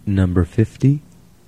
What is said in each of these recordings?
Number 50.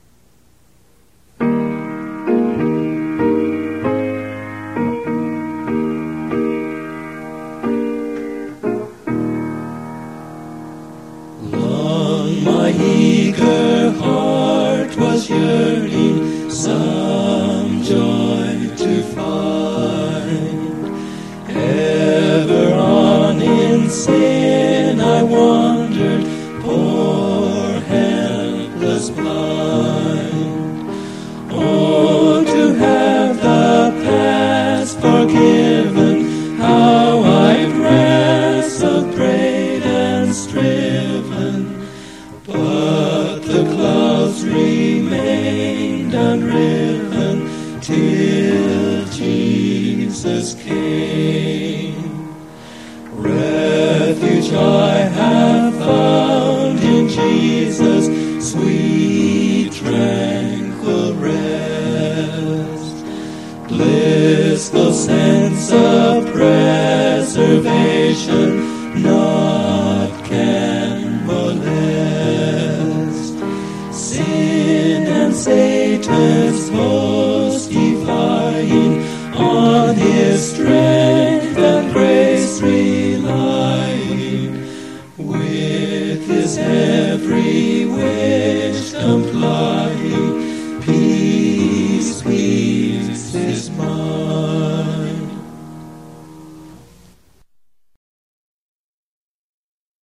Long my eager heart was yearning some joy to find. Ever on in sin I wandered, poor helpless blind. Oh, to have the past forgiven, how I've wrestled, prayed and striven, but the clouds remained unriven till Jesus came. Refuge I have found in Jesus, sweet tranquil rest, blissful sense of preservation, naught can molest. Sin and Satan